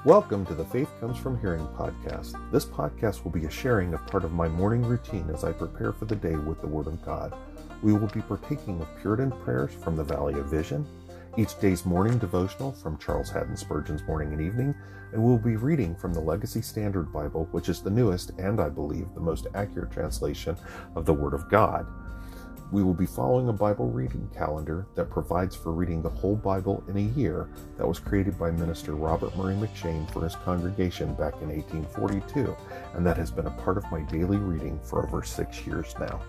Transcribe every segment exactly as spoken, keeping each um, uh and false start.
Welcome to the Faith Comes From Hearing podcast. This podcast will be a sharing of part of my morning routine as I prepare for the day with the Word of God. We will be partaking of Puritan prayers from the Valley of Vision, each day's morning devotional from Charles Haddon Spurgeon's Morning and Evening, and we'll be reading from the Legacy Standard Bible, which is the newest and, I believe, the most accurate translation of the Word of God. We will be following a Bible reading calendar that provides for reading the whole Bible in a year that was created by Minister Robert Murray McShane for his congregation back in eighteen forty-two, and that has been a part of my daily reading for over six years now.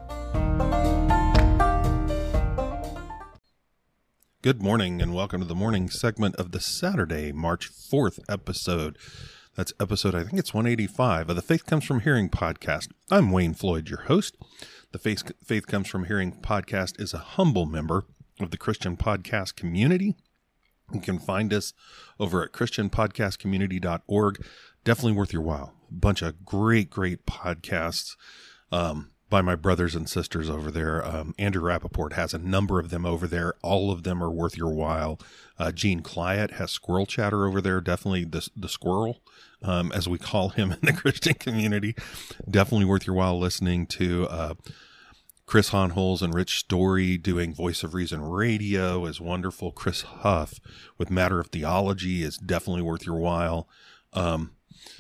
Good morning and welcome to the morning segment of the Saturday, March fourth episode. That's episode, I think it's one eighty-five of the Faith Comes From Hearing podcast. I'm Wayne Floyd, your host. The Faith, Faith Comes From Hearing podcast is a humble member of the Christian podcast community. You can find us over at christian podcast community dot org. Definitely worth your while. A bunch of great, great podcasts um, by my brothers and sisters over there. Um, Andrew Rappaport has a number of them over there. All of them are worth your while. Uh, Gene Cliatt has Squirrel Chatter over there. Definitely the, the squirrel, um, as we call him in the Christian community. Definitely worth your while listening to. Uh, Chris Honholz and Rich Story doing Voice of Reason Radio is wonderful. Chris Huff with Matter of Theology is definitely worth your while. Um,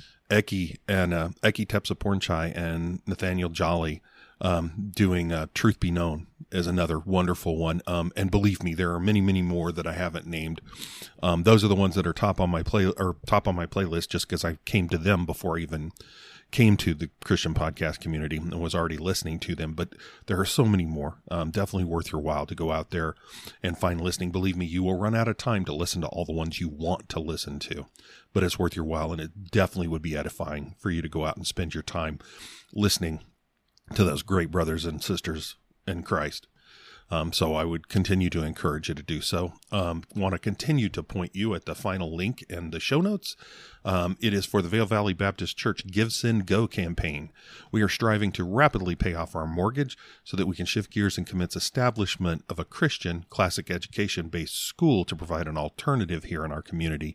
Eki and uh, Eki Tepsapornchai and Nathaniel Jolly um, doing uh, Truth Be Known is another wonderful one. Um, and believe me, there are many, many more that I haven't named. Um, those are the ones that are top on my play or top on my playlist just because I came to them before I even came to the Christian podcast community and was already listening to them, but there are so many more. Um, definitely worth your while to go out there and find listening. Believe me, you will run out of time to listen to all the ones you want to listen to, but it's worth your while, and it definitely would be edifying for you to go out and spend your time listening to those great brothers and sisters in Christ. Um, so I would continue to encourage you to do so. Um, want to continue to point you at the final link in the show notes. Um, it is for the Vail Valley Baptist Church Give, Send, Go campaign. We are striving to rapidly pay off our mortgage so that we can shift gears and commence establishment of a Christian classic education-based school to provide an alternative here in our community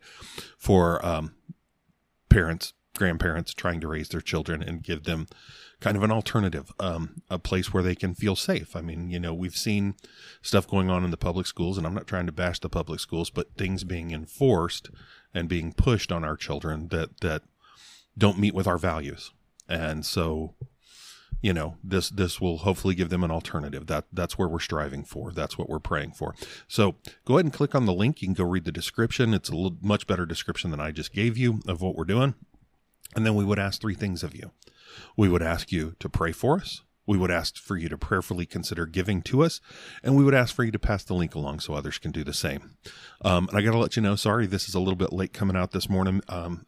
for um, parents, grandparents trying to raise their children and give them kind of an alternative, um, a place where they can feel safe. I mean, you know, we've seen stuff going on in the public schools, and I'm not trying to bash the public schools, but things being enforced and being pushed on our children that, that don't meet with our values. And so, you know, this, this will hopefully give them an alternative. That, that's where we're striving for. That's what we're praying for. So go ahead and click on the link. You can go read the description. It's a little, much better description than I just gave you of what we're doing. And then we would ask three things of you. We would ask you to pray for us. We would ask for you to prayerfully consider giving to us. And we would ask for you to pass the link along so others can do the same. Um, and I got to let you know, sorry, this is a little bit late coming out this morning. Um,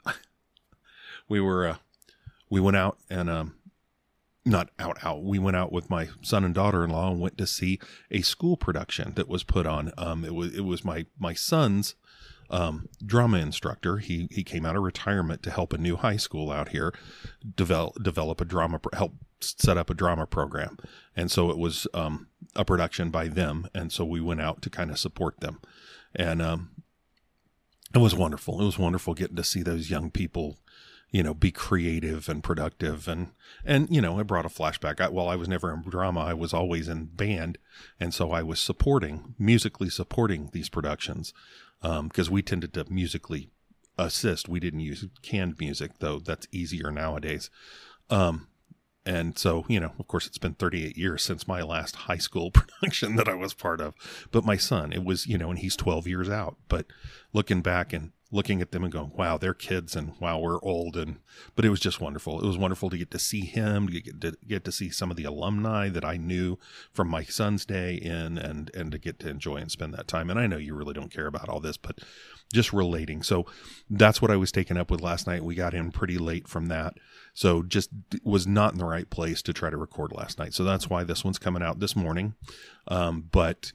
we were, uh, we went out and, um, not out, out. We went out with my son and daughter-in-law and went to see a school production that was put on. Um, it was, it was my, my son's Um, drama instructor. He, he came out of retirement to help a new high school out here develop, develop a drama, help set up a drama program. And so it was, um, a production by them. And so we went out to kind of support them. And, um, it was wonderful. It was wonderful getting to see those young people, you know, be creative and productive. And, and, you know, it brought a flashback. I, while I was never in drama, I was always in band. And so I was supporting, musically supporting these productions. Um, because we tended to musically assist. We didn't use canned music, though that's easier nowadays. Um, and so, you know, of course, it's been thirty-eight years since my last high school production that I was part of. But my son, it was, you know, and he's twelve years out. But looking back and looking at them and going, wow, they're kids and wow, we're old. And, but it was just wonderful. It was wonderful to get to see him, to get to get to see some of the alumni that I knew from my son's day in, and, and to get to enjoy and spend that time. And I know you really don't care about all this, but just relating. So that's what I was taken up with last night. We got in pretty late from that. So just was not in the right place to try to record last night. So that's why this one's coming out this morning. Um, but,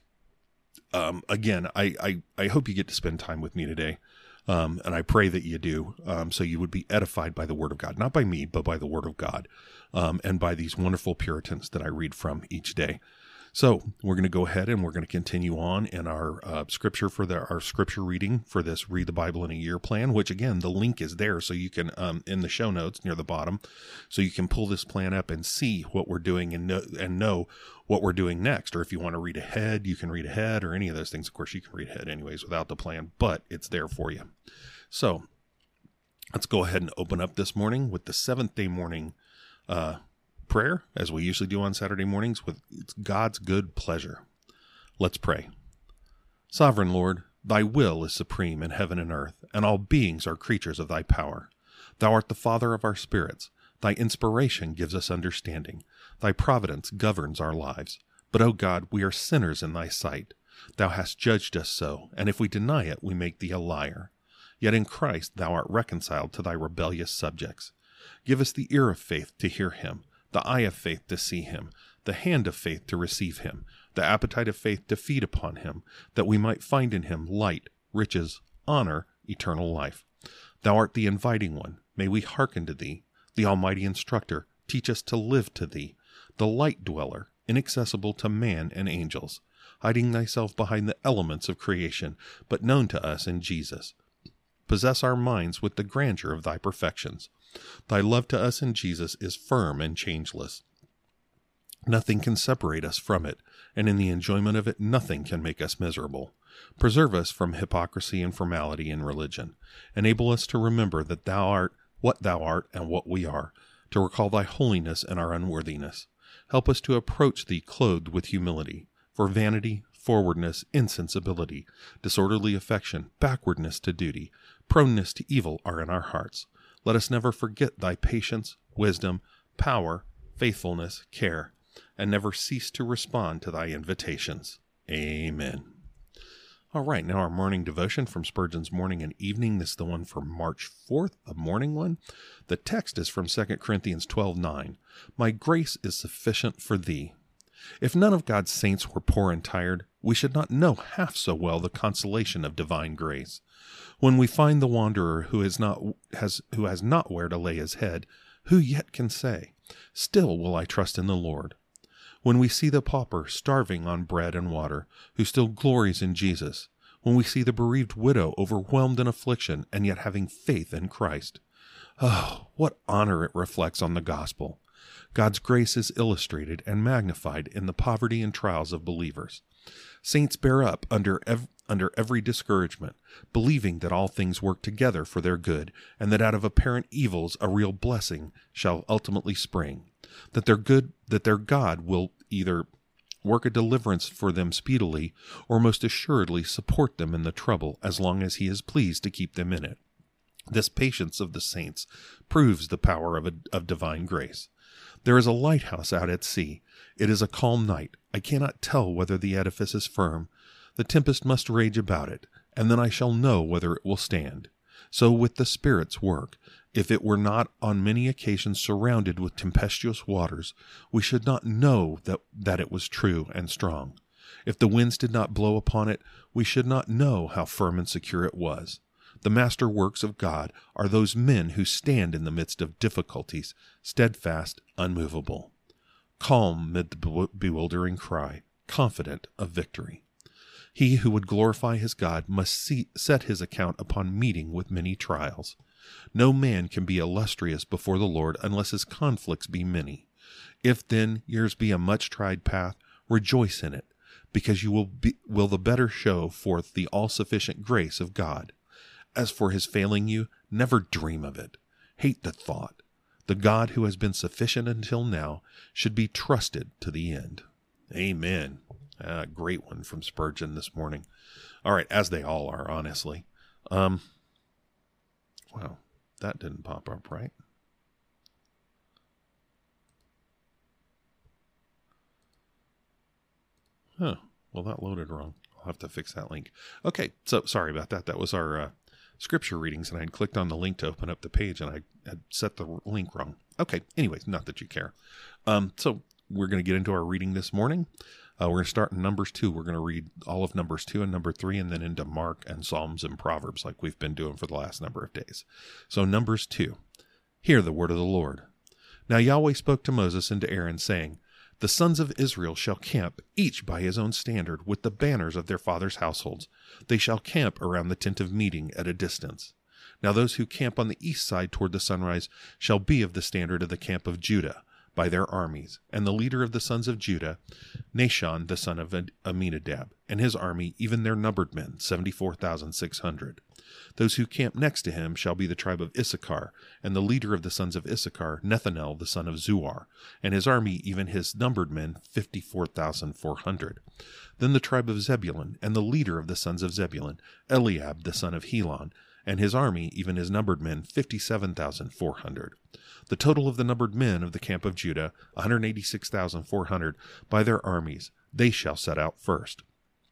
um, again, I, I, I hope you get to spend time with me today. Um, and I pray that you do, um, so you would be edified by the Word of God, not by me, but by the Word of God, um, and by these wonderful Puritans that I read from each day. So we're going to go ahead and we're going to continue on in our uh, scripture for the, our scripture reading for this Read the Bible in a Year plan, which again, the link is there. So you can, um, in the show notes near the bottom, so you can pull this plan up and see what we're doing and know, and know what we're doing next. Or if you want to read ahead, you can read ahead or any of those things. Of course, you can read ahead anyways without the plan, but it's there for you. So let's go ahead and open up this morning with the seventh day morning, uh, prayer, as we usually do on Saturday mornings, with God's good pleasure. Let's pray. Sovereign Lord, thy will is supreme in heaven and earth, and all beings are creatures of thy power. Thou art the Father of our spirits. Thy inspiration gives us understanding. Thy providence governs our lives. But, O God, we are sinners in thy sight. Thou hast judged us so, and if we deny it, we make thee a liar. Yet in Christ thou art reconciled to thy rebellious subjects. Give us the ear of faith to hear him, the eye of faith to see him, the hand of faith to receive him, the appetite of faith to feed upon him, that we might find in him light, riches, honor, eternal life. Thou art the inviting one. May we hearken to thee. The almighty instructor, teach us to live to thee. The light dweller, inaccessible to man and angels, hiding thyself behind the elements of creation, but known to us in Jesus. Possess our minds with the grandeur of thy perfections. Thy love to us in Jesus is firm and changeless. Nothing can separate us from it, and in the enjoyment of it nothing can make us miserable. Preserve us from hypocrisy and formality in religion. Enable us to remember that thou art what thou art and what we are, to recall thy holiness and our unworthiness. Help us to approach thee clothed with humility, for vanity, forwardness, insensibility, disorderly affection, backwardness to duty, proneness to evil are in our hearts. Let us never forget thy patience, wisdom, power, faithfulness, care, and never cease to respond to thy invitations. Amen. All right, now our morning devotion from Spurgeon's Morning and Evening. This is the one for March fourth, a morning one. The text is from Second Corinthians twelve nine. My grace is sufficient for thee. If none of God's saints were poor and tired, we should not know half so well the consolation of divine grace. When we find the wanderer who is not has who has not where to lay his head, who yet can say, "Still will I trust in the Lord"? When we see the pauper starving on bread and water, who still glories in Jesus, when we see the bereaved widow overwhelmed in affliction and yet having faith in Christ, oh, what honor it reflects on the gospel! God's grace is illustrated and magnified in the poverty and trials of believers. Saints bear up under ev- under every discouragement, believing that all things work together for their good, and that out of apparent evils a real blessing shall ultimately spring. That their good, that their God will either work a deliverance for them speedily, or most assuredly support them in the trouble as long as he is pleased to keep them in it. This patience of the saints proves the power of, a, of divine grace. There is a lighthouse out at sea. It is a calm night. I cannot tell whether the edifice is firm. The tempest must rage about it, and then I shall know whether it will stand. So with the Spirit's work. If it were not on many occasions surrounded with tempestuous waters, we should not know that, that it was true and strong. If the winds did not blow upon it, we should not know how firm and secure it was. The master works of God are those men who stand in the midst of difficulties, steadfast, unmovable, calm mid the bewildering cry, confident of victory. He who would glorify his God must see, set his account upon meeting with many trials. No man can be illustrious before the Lord unless his conflicts be many. If then yours be a much tried path, rejoice in it, because you will be, will the better show forth the all-sufficient grace of God. As for his failing you, never dream of it. Hate the thought. The God who has been sufficient until now should be trusted to the end. Amen. Ah, great one from Spurgeon this morning. All right, as they all are, honestly. Um, wow, that didn't pop up right. Huh, well, that loaded wrong. I'll have to fix that link. Okay, so sorry about that. That was our uh, scripture readings, and I had clicked on the link to open up the page, and I had set the link wrong. Okay, anyways, not that you care. Um, so we're going to get into our reading this morning. Uh, we're going to start in Numbers two. We're going to read all of Numbers two and number three, and then into Mark and Psalms and Proverbs like we've been doing for the last number of days. So Numbers two. Hear the word of the Lord. Now Yahweh spoke to Moses and to Aaron, saying, The sons of Israel shall camp, each by his own standard, with the banners of their fathers' households. They shall camp around the tent of meeting at a distance. Now those who camp on the east side toward the sunrise shall be of the standard of the camp of Judah, by their armies, and the leader of the sons of Judah, Nahshon the son of Amminadab, and his army, even their numbered men, seventy-four thousand six hundred. Those who camp next to him shall be the tribe of Issachar, and the leader of the sons of Issachar, Nethanel the son of Zuar, and his army, even his numbered men, fifty-four thousand four hundred. Then the tribe of Zebulun, and the leader of the sons of Zebulun, Eliab the son of Helon, and his army, even his numbered men, fifty-seven thousand four hundred. The total of the numbered men of the camp of Judah, one hundred eighty-six thousand four hundred, by their armies. They shall set out first.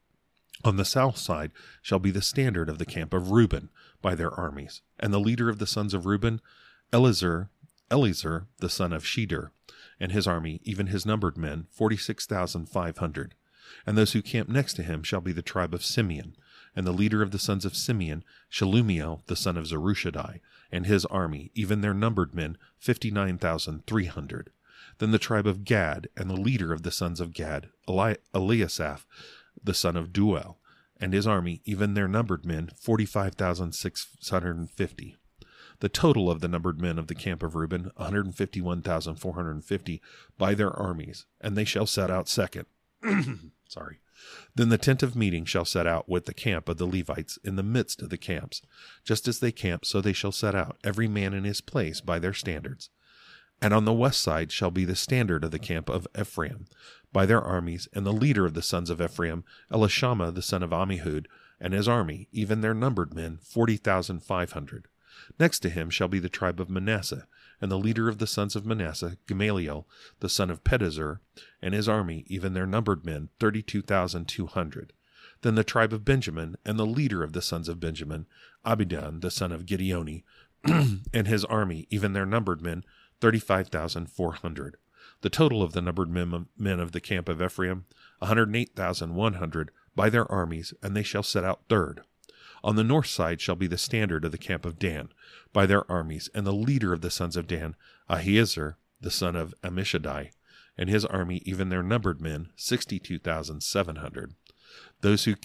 On the south side shall be the standard of the camp of Reuben, by their armies, and the leader of the sons of Reuben, Elizur, Elizur the son of Shedeur, and his army, even his numbered men, forty-six thousand five hundred. And those who camp next to him shall be the tribe of Simeon, and the leader of the sons of Simeon, Shelumiel the son of Zerushadai, and his army, even their numbered men, fifty-nine thousand three hundred. Then the tribe of Gad, and the leader of the sons of Gad, Eli- Eliasaph the son of Duel, and his army, even their numbered men, forty-five thousand six hundred fifty. The total of the numbered men of the camp of Reuben, one hundred fifty-one thousand four hundred fifty, by their armies, and they shall set out second. Sorry. Then the tent of meeting shall set out with the camp of the Levites in the midst of the camps. Just as they camp, so they shall set out, every man in his place, by their standards. And on the west side shall be the standard of the camp of Ephraim, by their armies, and the leader of the sons of Ephraim, Elishama the son of Ammihud, and his army, even their numbered men, forty thousand five hundred. Next to him shall be the tribe of Manasseh, and the leader of the sons of Manasseh, Gamaliel the son of Pedazur, and his army, even their numbered men, thirty-two thousand two hundred. Then the tribe of Benjamin, and the leader of the sons of Benjamin, Abidan the son of Gideoni, and his army, even their numbered men, thirty-five thousand four hundred. The total of the numbered men of the camp of Ephraim, one hundred eight thousand one hundred, by their armies, and they shall set out third. On the north side shall be the standard of the camp of Dan, by their armies, and the leader of the sons of Dan, Ahiezer the son of Ammishaddai, and his army, even their numbered men, sixty-two thousand seven hundred. Those who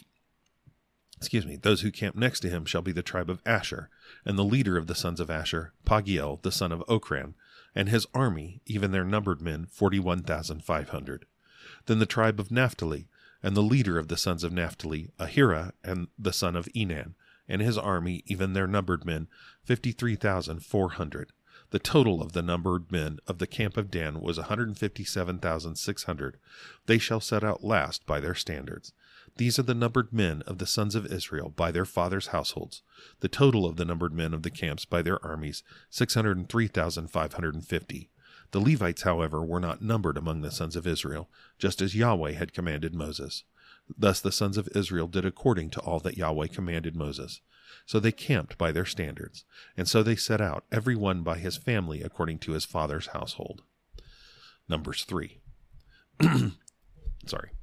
Excuse me, those who camp next to him shall be the tribe of Asher, and the leader of the sons of Asher, Pagiel the son of Okran, and his army, even their numbered men, forty-one thousand five hundred. Then the tribe of Naphtali, and the leader of the sons of Naphtali, Ahira, and the son of Enan, and his army, even their numbered men, fifty-three thousand four hundred. The total of the numbered men of the camp of Dan was one hundred fifty-seven thousand six hundred. They shall set out last by their standards. These are the numbered men of the sons of Israel by their fathers' households. The total of the numbered men of the camps by their armies, six hundred three thousand five hundred fifty. The Levites, however, were not numbered among the sons of Israel, just as Yahweh had commanded Moses. Thus the sons of Israel did according to all that Yahweh commanded Moses. So they camped by their standards, and so they set out, every one by his family according to his father's household. Numbers three. Sorry.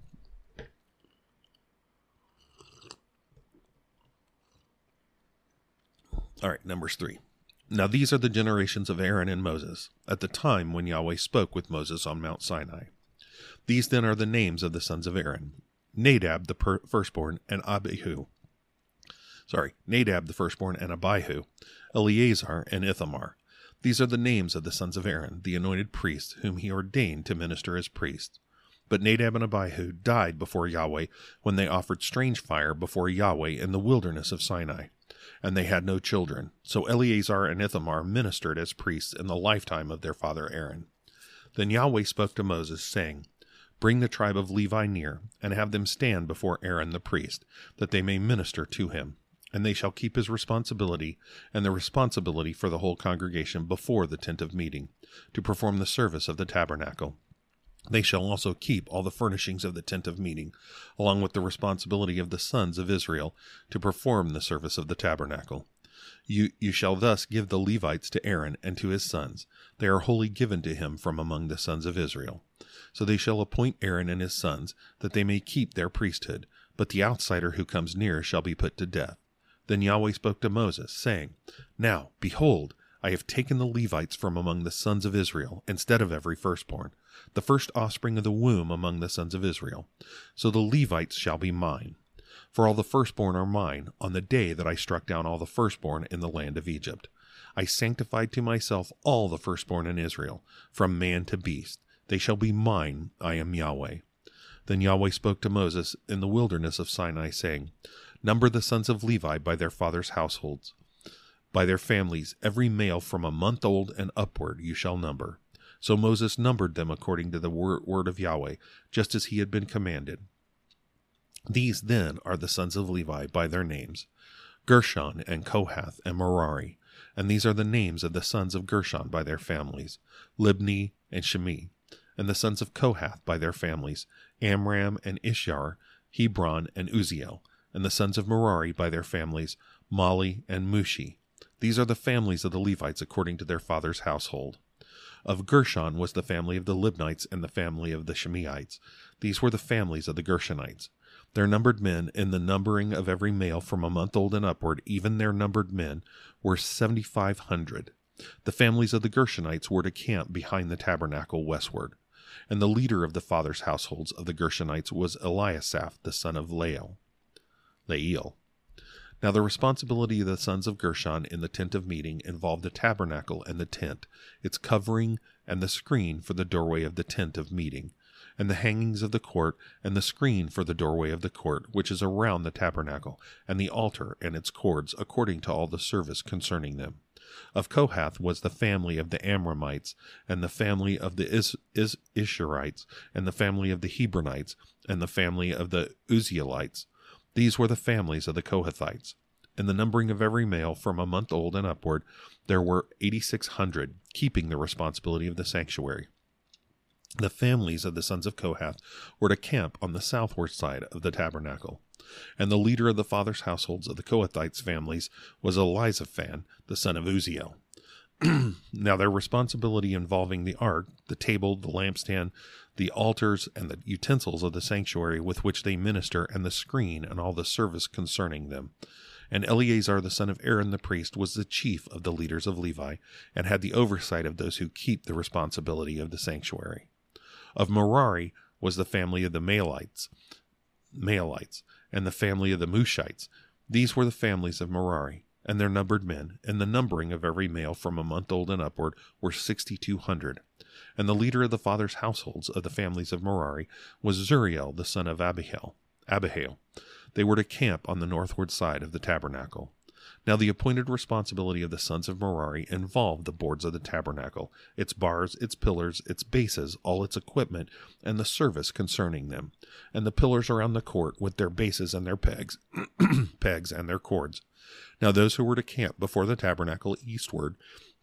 All right, Numbers three. Now these are the generations of Aaron and Moses, at the time when Yahweh spoke with Moses on Mount Sinai. These then are the names of the sons of Aaron: Nadab the per- firstborn, and Abihu. Sorry, Nadab the firstborn, and Abihu, Eleazar, and Ithamar. These are the names of the sons of Aaron, the anointed priests, whom he ordained to minister as priests. But Nadab and Abihu died before Yahweh when they offered strange fire before Yahweh in the wilderness of Sinai, and they had no children. So Eleazar and Ithamar ministered as priests in the lifetime of their father Aaron. Then Yahweh spoke to Moses, saying, Bring the tribe of Levi near, and have them stand before Aaron the priest, that they may minister to him. And they shall keep his responsibility, and the responsibility for the whole congregation before the tent of meeting, to perform the service of the tabernacle. They shall also keep all the furnishings of the tent of meeting, along with the responsibility of the sons of Israel, to perform the service of the tabernacle. You, you shall thus give the Levites to Aaron and to his sons. They are wholly given to him from among the sons of Israel. So they shall appoint Aaron and his sons, that they may keep their priesthood, but the outsider who comes near shall be put to death. Then Yahweh spoke to Moses, saying, Now, behold, I have taken the Levites from among the sons of Israel, instead of every firstborn. the first offspring of the womb among the sons of Israel. So the Levites shall be mine. For all the firstborn are mine, on the day that I struck down all the firstborn in the land of Egypt. I sanctified to myself all the firstborn in Israel, from man to beast. They shall be mine, I am Yahweh. Then Yahweh spoke to Moses in the wilderness of Sinai, saying, Number the sons of Levi by their fathers' households, by their families, every male from a month old and upward you shall number. So Moses numbered them according to the word of Yahweh, just as he had been commanded. These then are the sons of Levi by their names, Gershon and Kohath and Merari. And these are the names of the sons of Gershon by their families, Libni and Shimi. And the sons of Kohath by their families, Amram and Ishar, Hebron and Uziel. And the sons of Merari by their families, Mali and Mushi. These are the families of the Levites according to their father's household. Of Gershon was the family of the Libnites and the family of the Shimeites. These were the families of the Gershonites. Their numbered men, in the numbering of every male from a month old and upward, even their numbered men, were seventy-five hundred. The families of the Gershonites were to camp behind the tabernacle westward. And the leader of the fathers' households of the Gershonites was Eliasaph, the son of Lael. Lael. Now the responsibility of the sons of Gershon in the tent of meeting involved the tabernacle and the tent, its covering, and the screen for the doorway of the tent of meeting, and the hangings of the court, and the screen for the doorway of the court, which is around the tabernacle, and the altar and its cords, according to all the service concerning them. Of Kohath was the family of the Amramites, and the family of the Is- Is- Isharites, and the family of the Hebronites, and the family of the Uzielites. These were the families of the Kohathites. In the numbering of every male from a month old and upward, there were eighty-six hundred, keeping the responsibility of the sanctuary. The families of the sons of Kohath were to camp on the southward side of the tabernacle. And the leader of the fathers' households of the Kohathites' families was Elizaphan, the son of Uziel. Now their responsibility involving the ark, the table, the lampstand, the altars, and the utensils of the sanctuary with which they minister, and the screen, and all the service concerning them. And Eleazar the son of Aaron the priest was the chief of the leaders of Levi, and had the oversight of those who keep the responsibility of the sanctuary. Of Merari was the family of the Maalites, Maalites, and the family of the Mushites. These were the families of Merari, and their numbered men, and the numbering of every male from a month old and upward were sixty-two hundred. And the leader of the fathers' households of the families of Merari was Zuriel the son of Abihail. Abihail. They were to camp on the northward side of the tabernacle. Now the appointed responsibility of the sons of Merari involved the boards of the tabernacle, its bars, its pillars, its bases, all its equipment, and the service concerning them, and the pillars around the court with their bases and their pegs, pegs and their cords. Now those who were to camp before the tabernacle eastward,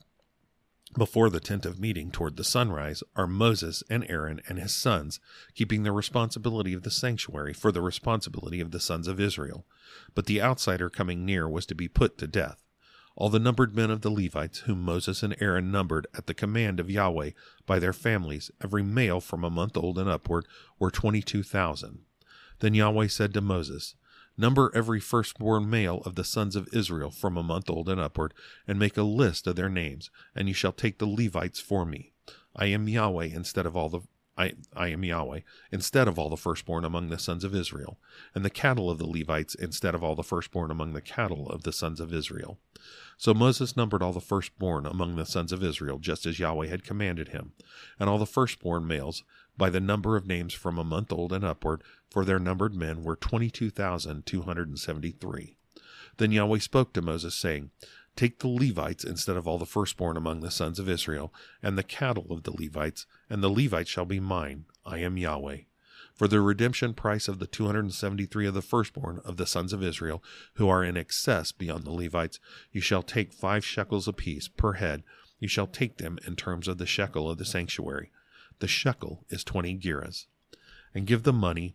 before the tent of meeting toward the sunrise, are Moses and Aaron and his sons, keeping the responsibility of the sanctuary for the responsibility of the sons of Israel. But the outsider coming near was to be put to death. All the numbered men of the Levites, whom Moses and Aaron numbered at the command of Yahweh by their families, every male from a month old and upward, were twenty-two thousand. Then Yahweh said to Moses, Number every firstborn male of the sons of Israel from a month old and upward, and make a list of their names, and you shall take the Levites for me. I am Yahweh instead of all the I, I am Yahweh, instead of all the firstborn among the sons of Israel, and the cattle of the Levites instead of all the firstborn among the cattle of the sons of Israel. So Moses numbered all the firstborn among the sons of Israel, just as Yahweh had commanded him, and all the firstborn males, by the number of names from a month old and upward, for their numbered men were twenty-two thousand two hundred seventy-three. Then Yahweh spoke to Moses, saying, Take the Levites instead of all the firstborn among the sons of Israel, and the cattle of the Levites, and the Levites shall be mine. I am Yahweh. For the redemption price of the two hundred seventy-three of the firstborn of the sons of Israel, who are in excess beyond the Levites, you shall take five shekels apiece per head. You shall take them in terms of the shekel of the sanctuary. The shekel is twenty gerahs. And give the money,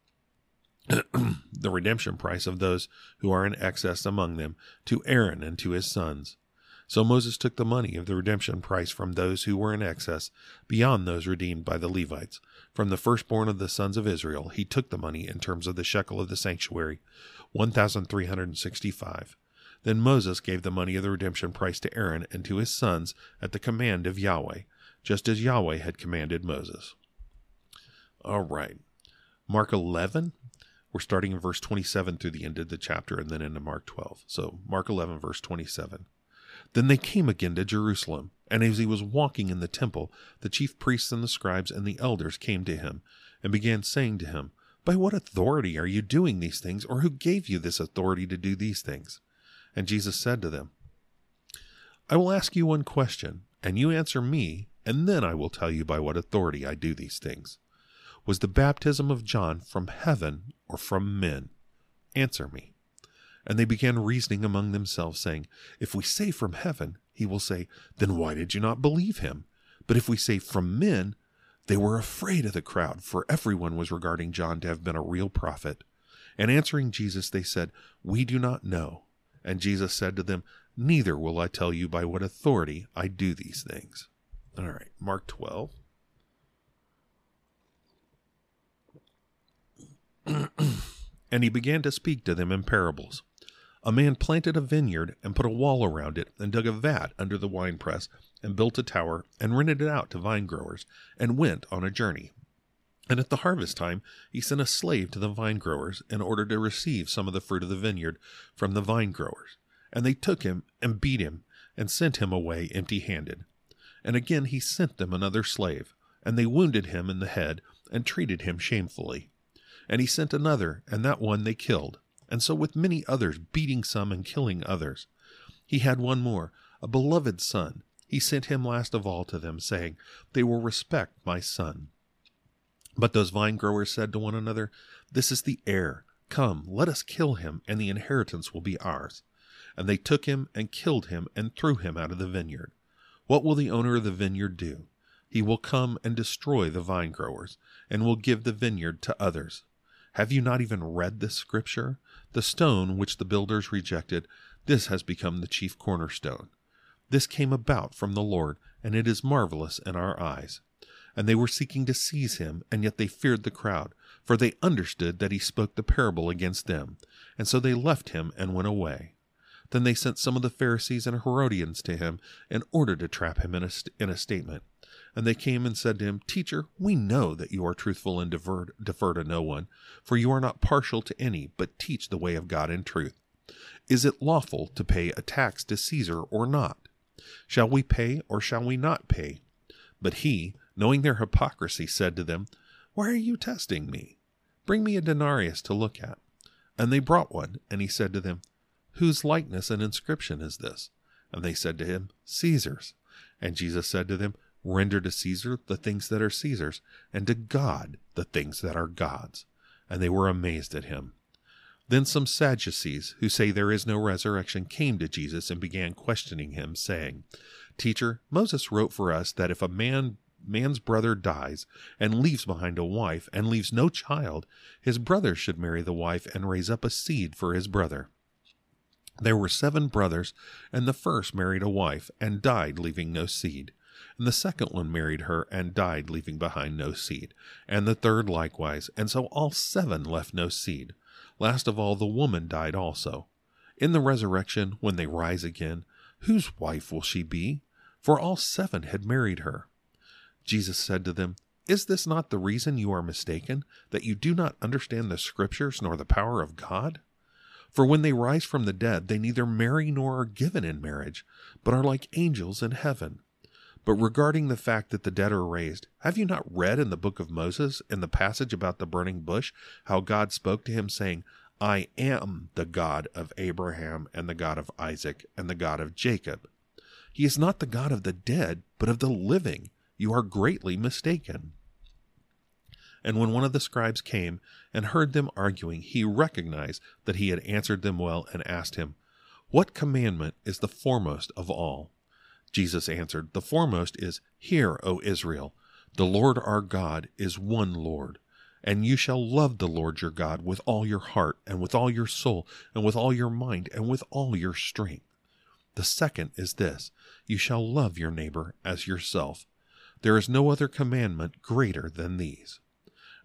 the redemption price of those who are in excess among them, to Aaron and to his sons. So Moses took the money of the redemption price from those who were in excess, beyond those redeemed by the Levites. From the firstborn of the sons of Israel, he took the money in terms of the shekel of the sanctuary, one thousand three hundred sixty-five. Then Moses gave the money of the redemption price to Aaron and to his sons at the command of Yahweh, just as Yahweh had commanded Moses. All right. Mark eleven, we're starting in verse twenty-seven through the end of the chapter and then into Mark twelve. So Mark eleven, verse twenty-seven. Then they came again to Jerusalem, and as he was walking in the temple, the chief priests and the scribes and the elders came to him and began saying to him, "By what authority are you doing these things, or who gave you this authority to do these things?" And Jesus said to them, "I will ask you one question, and you answer me, and then I will tell you by what authority I do these things. Was the baptism of John from heaven or from men? Answer me." And they began reasoning among themselves, saying, "If we say from heaven," he will say, "then why did you not believe him? But if we say from men," they were afraid of the crowd, for everyone was regarding John to have been a real prophet. And answering Jesus, they said, "We do not know." And Jesus said to them, "Neither will I tell you by what authority I do these things." All right, Mark twelve. And he began to speak to them in parables. A man planted a vineyard and put a wall around it and dug a vat under the winepress and built a tower and rented it out to vine growers and went on a journey. And at the harvest time, he sent a slave to the vine growers in order to receive some of the fruit of the vineyard from the vine growers. And they took him and beat him and sent him away empty-handed. And again he sent them another slave, and they wounded him in the head and treated him shamefully. And he sent another, and that one they killed. And so with many others, beating some and killing others. He had one more, a beloved son. He sent him last of all to them, saying, "They will respect my son." But those vine growers said to one another, "This is the heir. Come, let us kill him, and the inheritance will be ours." And they took him and killed him and threw him out of the vineyard. What will the owner of the vineyard do? He will come and destroy the vine growers, and will give the vineyard to others. Have you not even read this scripture? The stone which the builders rejected, this has become the chief cornerstone. This came about from the Lord, and it is marvelous in our eyes. And they were seeking to seize him, and yet they feared the crowd, for they understood that he spoke the parable against them. And so they left him and went away. Then they sent some of the Pharisees and Herodians to him in order to trap him in a, st- in a statement. And they came and said to him, "Teacher, we know that you are truthful and defer, defer to no one, for you are not partial to any, but teach the way of God in truth. Is it lawful to pay a tax to Caesar or not? Shall we pay or shall we not pay?" But he, knowing their hypocrisy, said to them, "Why are you testing me? Bring me a denarius to look at." And they brought one, and he said to them, "Whose likeness and inscription is this?" And they said to him, "Caesar's." And Jesus said to them, "Render to Caesar the things that are Caesar's, and to God the things that are God's." And they were amazed at him. Then some Sadducees, who say there is no resurrection, came to Jesus and began questioning him, saying, "Teacher, Moses wrote for us that if a man man's brother dies and leaves behind a wife and leaves no child, his brother should marry the wife and raise up a seed for his brother. There were seven brothers, and the first married a wife and died, leaving no seed. And the second one married her and died, leaving behind no seed. And the third likewise, and so all seven left no seed. Last of all, the woman died also. In the resurrection, when they rise again, whose wife will she be? For all seven had married her." Jesus said to them, "Is this not the reason you are mistaken, that you do not understand the Scriptures nor the power of God? For when they rise from the dead, they neither marry nor are given in marriage, but are like angels in heaven. But regarding the fact that the dead are raised, have you not read in the book of Moses, in the passage about the burning bush, how God spoke to him, saying, 'I am the God of Abraham and the God of Isaac and the God of Jacob'? He is not the God of the dead, but of the living. You are greatly mistaken." And when one of the scribes came and heard them arguing, he recognized that he had answered them well and asked him, "What commandment is the foremost of all?" Jesus answered, "The foremost is, 'Hear, O Israel, the Lord our God is one Lord, and you shall love the Lord your God with all your heart and with all your soul and with all your mind and with all your strength. The second is this, you shall love your neighbor as yourself. There is no other commandment greater than these.'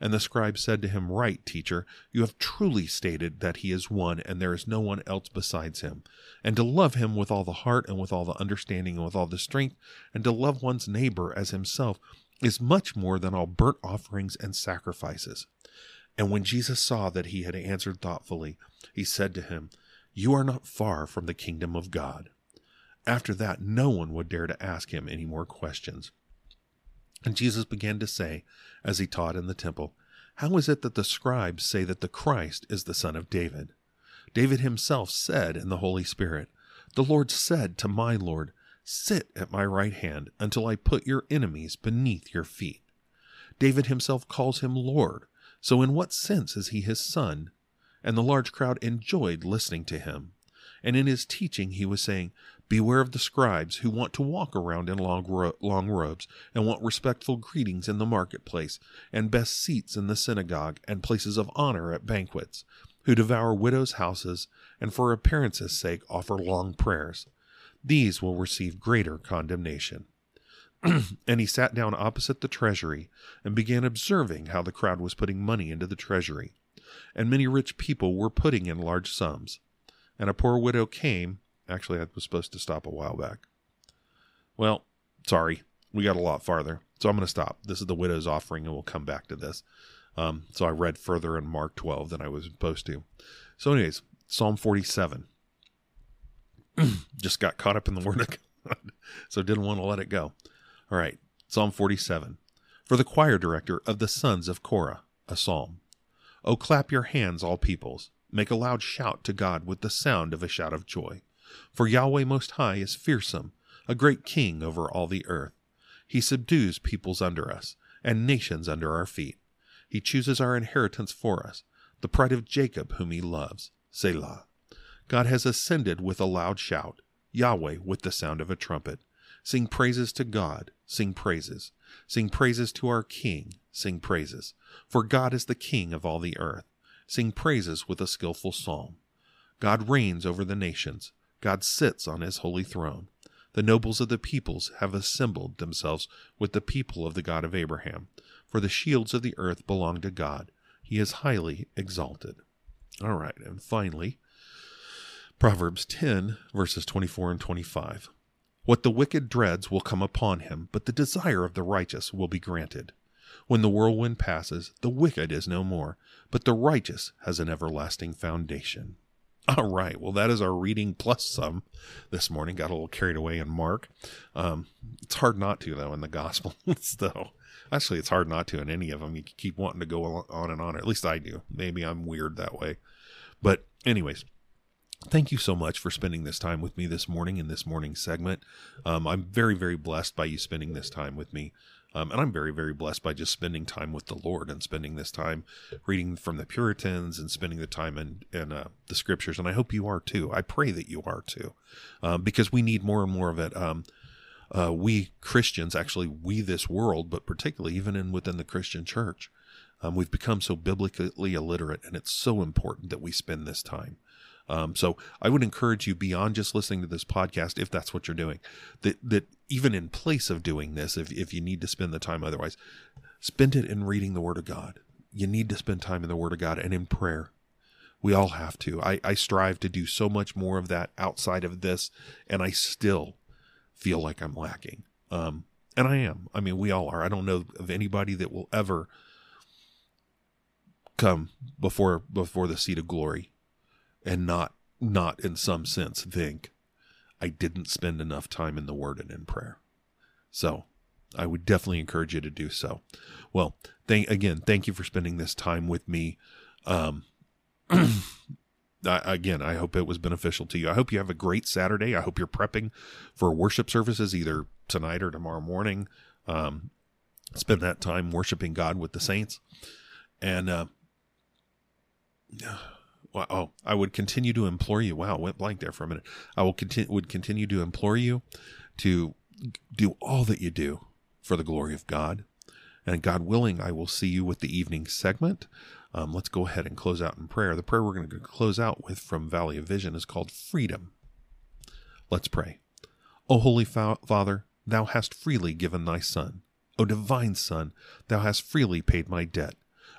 And the scribe said to him, Right, teacher, you have truly stated that he is one, and there is no one else besides him. And to love him with all the heart, and with all the understanding, and with all the strength, and to love one's neighbor as himself, is much more than all burnt offerings and sacrifices. And when Jesus saw that he had answered thoughtfully, he said to him, You are not far from the kingdom of God. After that, no one would dare to ask him any more questions. And Jesus began to say, as he taught in the temple, How is it that the scribes say that the Christ is the son of David? David himself said in the Holy Spirit, The Lord said to my Lord, Sit at my right hand until I put your enemies beneath your feet. David himself calls him Lord. So in what sense is he his son? And the large crowd enjoyed listening to him. And in his teaching he was saying, Beware of the scribes who want to walk around in long, ro- long robes, and want respectful greetings in the marketplace, and best seats in the synagogue, and places of honor at banquets, who devour widows' houses, and for appearance's sake offer long prayers. These will receive greater condemnation. And he sat down opposite the treasury, and began observing how the crowd was putting money into the treasury. And many rich people were putting in large sums. And a poor widow came. Actually, I was supposed to stop a while back. Well, sorry, we got a lot farther, so I'm going to stop. This is the widow's offering, and we'll come back to this. Um, so I read further in Mark twelve than I was supposed to. So anyways, Psalm forty-seven. Just got caught up in the Word of God, so didn't want to let it go. All right, Psalm forty-seven. For the choir director of the sons of Korah, a psalm. O clap your hands, all peoples. Make a loud shout to God with the sound of a shout of joy. For Yahweh Most High is fearsome, a great king over all the earth. He subdues peoples under us, and nations under our feet. He chooses our inheritance for us, the pride of Jacob whom he loves. Selah. God has ascended with a loud shout, Yahweh with the sound of a trumpet. Sing praises to God, sing praises. Sing praises to our King, sing praises. For God is the King of all the earth. Sing praises with a skillful psalm. God reigns over the nations. God sits on his holy throne. The nobles of the peoples have assembled themselves with the people of the God of Abraham. For the shields of the earth belong to God. He is highly exalted. All right, and finally, Proverbs ten, verses twenty-four and twenty-five. What the wicked dreads will come upon him, but the desire of the righteous will be granted. When the whirlwind passes, the wicked is no more, but the righteous has an everlasting foundation. All right, well, that is our reading plus some this morning. Got a little carried away in Mark. Um, it's hard not to, though, in the Gospels, though. Actually, it's hard not to in any of them. You keep wanting to go on and on. At least I do. Maybe I'm weird that way. But anyways, thank you so much for spending this time with me this morning in this morning segment. Um, I'm very, very blessed by you spending this time with me. Um, and I'm very, very blessed by just spending time with the Lord and spending this time reading from the Puritans and spending the time in, in uh, the scriptures. And I hope you are too. I pray that you are too, um, because we need more and more of it. Um, uh, we Christians, actually we this world, but particularly even in within the Christian church, um, we've become so biblically illiterate, and it's so important that we spend this time. Um, so I would encourage you, beyond just listening to this podcast, if that's what you're doing, that, that even in place of doing this, if, if you need to spend the time otherwise, spend it in reading the Word of God. You need to spend time in the Word of God and in prayer. We all have to. I, I strive to do so much more of that outside of this, and I still feel like I'm lacking. Um, and I am. I mean, we all are. I don't know of anybody that will ever come before before the seat of glory and not, not in some sense think, I didn't spend enough time in the Word and in prayer. So I would definitely encourage you to do so. Well, thank, again, thank you for spending this time with me. Um, I, again, I hope it was beneficial to you. I hope you have a great Saturday. I hope you're prepping for worship services either tonight or tomorrow morning. Um, spend that time worshiping God with the saints. And, uh, Well, oh, I would continue to implore you. Wow, went blank there for a minute. I will continue, would continue to implore you to do all that you do for the glory of God. And God willing, I will see you with the evening segment. Um, let's go ahead and close out in prayer. The prayer we're going to close out with from Valley of Vision is called Freedom. Let's pray. O Holy Fa- Father, thou hast freely given thy Son. O divine Son, thou hast freely paid my debt.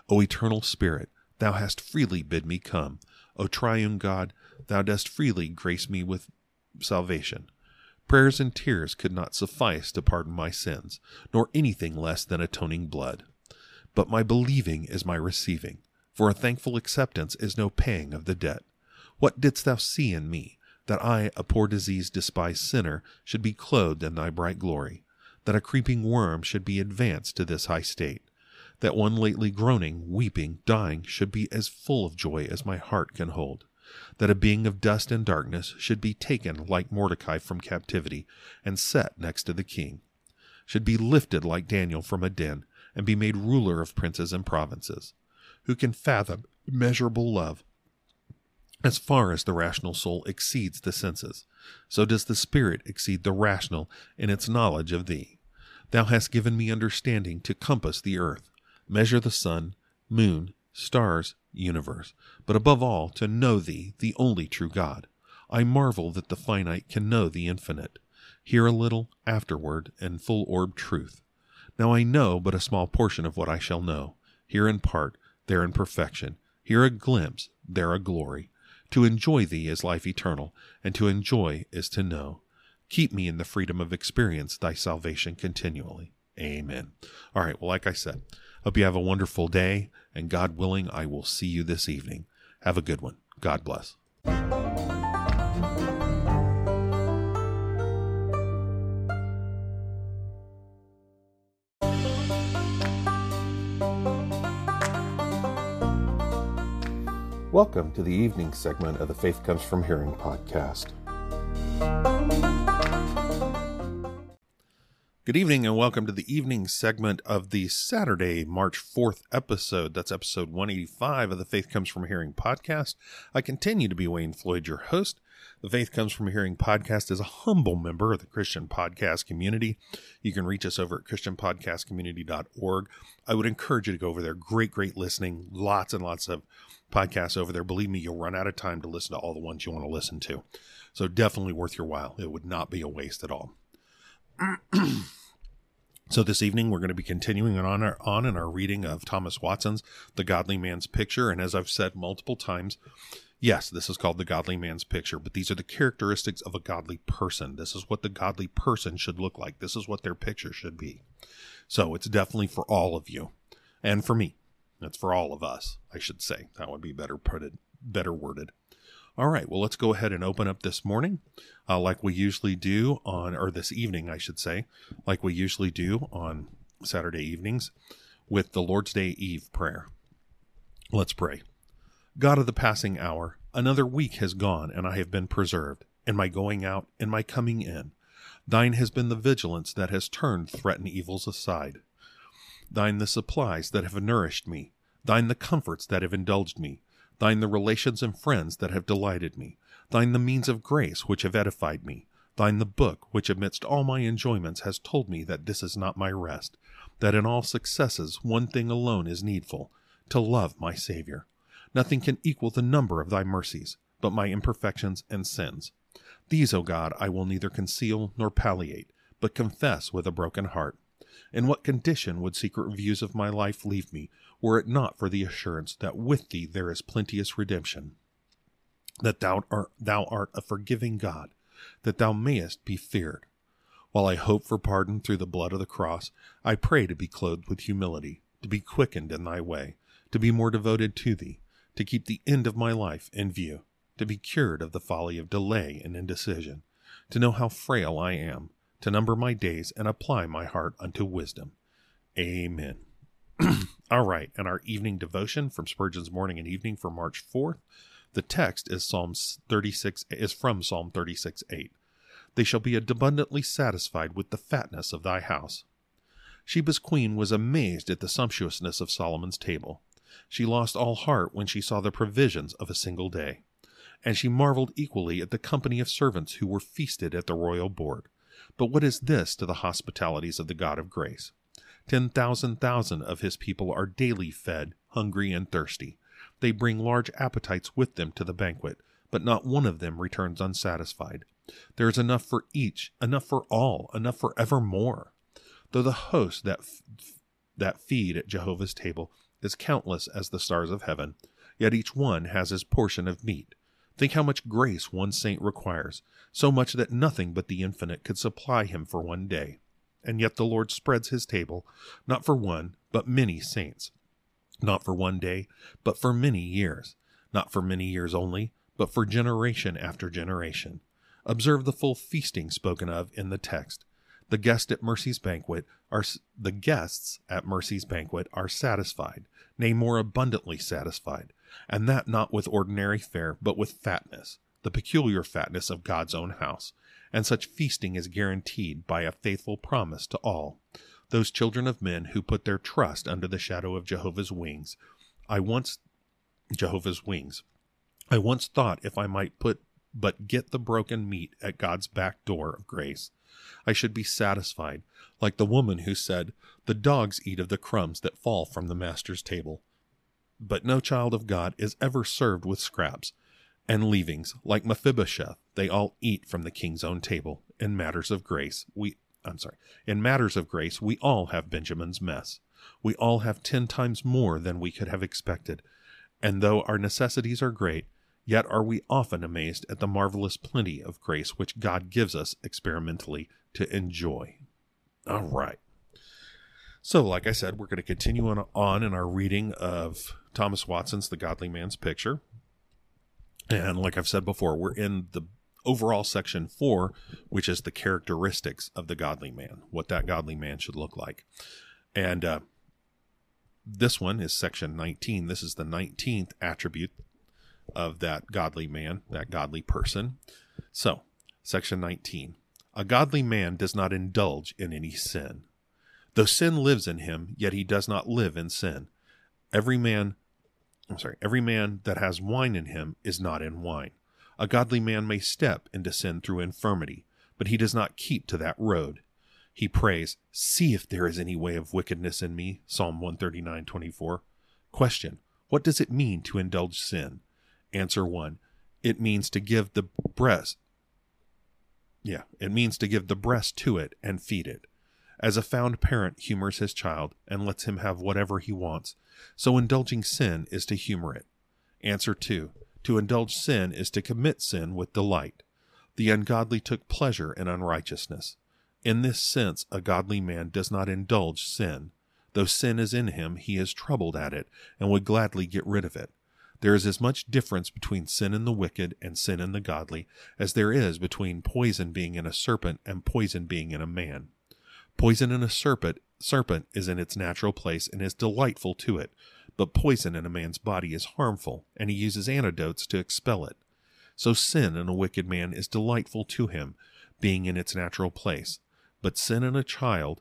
O eternal Spirit, thou hast freely bid me come. O triune God, thou dost freely grace me with salvation. Prayers and tears could not suffice to pardon my sins, nor anything less than atoning blood. But my believing is my receiving, for a thankful acceptance is no paying of the debt. What didst thou see in me, that I, a poor diseased despised sinner, should be clothed in thy bright glory, that a creeping worm should be advanced to this high state, that one lately groaning, weeping, dying, should be as full of joy as my heart can hold, that a being of dust and darkness should be taken like Mordecai from captivity and set next to the king, should be lifted like Daniel from a den and be made ruler of princes and provinces. Who can fathom immeasurable love? As far as the rational soul exceeds the senses, so does the spirit exceed the rational in its knowledge of thee. Thou hast given me understanding to compass the earth, measure the sun, moon, stars, universe, but above all to know thee, the only true God. I marvel that the finite can know the infinite. Here a little, afterward, and full-orbed truth. Now I know but a small portion of what I shall know. Here in part, there in perfection. Here a glimpse, there a glory. To enjoy thee is life eternal, and to enjoy is to know. Keep me in the freedom of experience thy salvation continually. Amen. All right, well, like I said, hope you have a wonderful day, and God willing, I will see you this evening. Have a good one. God bless. Welcome to the evening segment of the Faith Comes From Hearing podcast. Good evening and welcome to the evening segment of the Saturday, March fourth episode. That's episode one eighty-five of the Faith Comes From Hearing podcast. I continue to be Wayne Floyd, your host. The Faith Comes From Hearing podcast is a humble member of the Christian podcast community. You can reach us over at christian podcast community dot org. I would encourage you to go over there. Great, great listening. Lots and lots of podcasts over there. Believe me, you'll run out of time to listen to all the ones you want to listen to. So definitely worth your while. It would not be a waste at all. So this evening, we're going to be continuing on, our, on in our reading of Thomas Watson's The Godly Man's Picture. And as I've said multiple times, yes, this is called The Godly Man's Picture, but these are the characteristics of a godly person. This is what the godly person should look like. This is what their picture should be. So it's definitely for all of you and for me. It's for all of us, I should say. That would be better put it, better worded. All right, well, let's go ahead and open up this morning uh, like we usually do on, or this evening, I should say, like we usually do on Saturday evenings with the Lord's Day Eve prayer. Let's pray. God of the passing hour, another week has gone and I have been preserved in my going out and my coming in. Thine has been the vigilance that has turned threatened evils aside. Thine the supplies that have nourished me. Thine the comforts that have indulged me. Thine the relations and friends that have delighted me. Thine the means of grace which have edified me. Thine the book which amidst all my enjoyments has told me that this is not my rest, that in all successes one thing alone is needful, to love my Savior. Nothing can equal the number of thy mercies, but my imperfections and sins. These, O God, I will neither conceal nor palliate, but confess with a broken heart. In what condition would secret views of my life leave me, were it not for the assurance that with thee there is plenteous redemption, that thou art, thou art a forgiving God, that thou mayest be feared. While I hope for pardon through the blood of the cross, I pray to be clothed with humility, to be quickened in thy way, to be more devoted to thee, to keep the end of my life in view, to be cured of the folly of delay and indecision, to know how frail I am, to number my days and apply my heart unto wisdom. Amen. All right, and our evening devotion from Spurgeon's Morning and Evening for March fourth. The text is Psalm thirty-six is from Psalm thirty-six eight. They shall be abundantly satisfied with the fatness of thy house. Sheba's queen was amazed at the sumptuousness of Solomon's table. She lost all heart when she saw the provisions of a single day, and she marveled equally at the company of servants who were feasted at the royal board. But what is this to the hospitalities of the God of grace? Ten thousand thousand of his people are daily fed, hungry and thirsty. They bring large appetites with them to the banquet, but not one of them returns unsatisfied. There is enough for each, enough for all, enough for evermore. Though the hosts that f- that feed at Jehovah's table is countless as the stars of heaven, yet each one has his portion of meat. Think how much grace one saint requires, so much that nothing but the infinite could supply him for one day. And yet the Lord spreads his table, not for one, but many saints. Not for one day, but for many years. Not for many years only, but for generation after generation. Observe the full feasting spoken of in the text. The guest at Mercy's banquet are the guests at Mercy's banquet are satisfied, nay, more abundantly satisfied, and that not with ordinary fare, but with fatness, the peculiar fatness of God's own house. And such feasting is guaranteed by a faithful promise to all those children of men who put their trust under the shadow of Jehovah's wings. I once Jehovah's wings. I once thought if I might put but get the broken meat at God's back door of grace, I should be satisfied, like the woman who said, "The dogs eat of the crumbs that fall from the master's table." But no child of God is ever served with scraps and leavings. Like Mephibosheth, they all eat from the king's own table. In matters of grace, we, I'm sorry, in matters of grace, we all have Benjamin's mess. We all have ten times more than we could have expected. And though our necessities are great, yet are we often amazed at the marvelous plenty of grace which God gives us experimentally to enjoy. All right. So, like I said, we're going to continue on, on in our reading of Thomas Watson's The Godly Man's Picture. And like I've said before, we're in the overall section four, which is the characteristics of the godly man, what that godly man should look like. And uh, this one is section nineteen. This is the nineteenth attribute of that godly man, that godly person. So, section nineteen. A godly man does not indulge in any sin. Though sin lives in him, yet he does not live in sin. Every man, I'm sorry, every man that has wine in him is not in wine. A godly man may step into sin through infirmity, but he does not keep to that road. He prays, "See if there is any way of wickedness in me," Psalm one thirty-nine twenty-four. Question: what does it mean to indulge sin? Answer one: it means to give the breast. Yeah, it means to give the breast to it and feed it. As a fond parent humors his child and lets him have whatever he wants, so indulging sin is to humor it. Answer two: to indulge sin is to commit sin with delight. The ungodly took pleasure in unrighteousness. In this sense, a godly man does not indulge sin. Though sin is in him, he is troubled at it and would gladly get rid of it. There is as much difference between sin in the wicked and sin in the godly as there is between poison being in a serpent and poison being in a man. Poison in a serpent, serpent is in its natural place and is delightful to it, but poison in a man's body is harmful, and he uses antidotes to expel it. So sin in a wicked man is delightful to him, being in its natural place, but sin in a child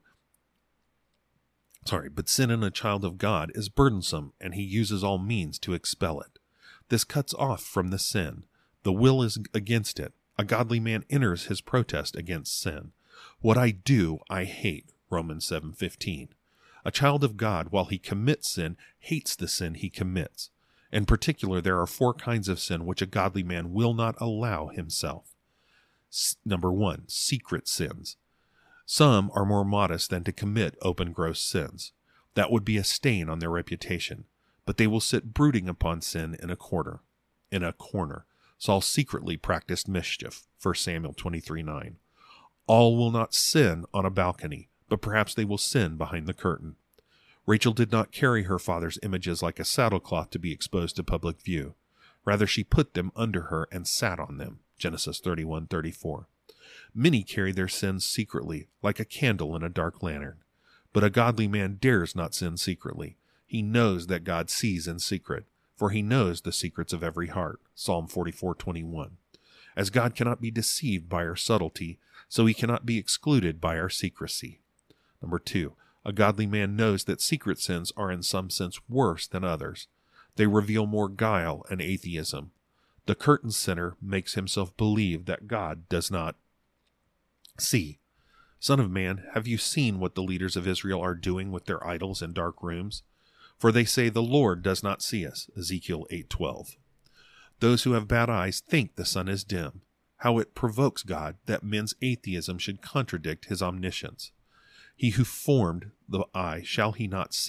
Sorry, but sin in a child of God is burdensome, and he uses all means to expel it. This cuts off from the sin. The will is against it. A godly man enters his protest against sin. What I do, I hate, Romans seven fifteen. A child of God, while he commits sin, hates the sin he commits. In particular, there are four kinds of sin which a godly man will not allow himself. S- number one, secret sins. Some are more modest than to commit open gross sins. That would be a stain on their reputation. But they will sit brooding upon sin in a corner. In a corner. Saul secretly practiced mischief, First Samuel twenty-three nine. All will not sin on a balcony, but perhaps they will sin behind the curtain. Rachel did not carry her father's images like a saddlecloth to be exposed to public view. Rather, she put them under her and sat on them, Genesis thirty-one thirty-four. Many carry their sins secretly, like a candle in a dark lantern. But a godly man dares not sin secretly. He knows that God sees in secret, for he knows the secrets of every heart, Psalm forty-four twenty-one. As God cannot be deceived by our subtlety, so he cannot be excluded by our secrecy. Number two, a godly man knows that secret sins are in some sense worse than others. They reveal more guile and atheism. The curtain sinner makes himself believe that God does not see. Son of man, have you seen what the leaders of Israel are doing with their idols in dark rooms? For they say the Lord does not see us, Ezekiel eight twelve. Those who have bad eyes think the sun is dim. How it provokes God that men's atheism should contradict his omniscience. He who formed the eye, shall he not see?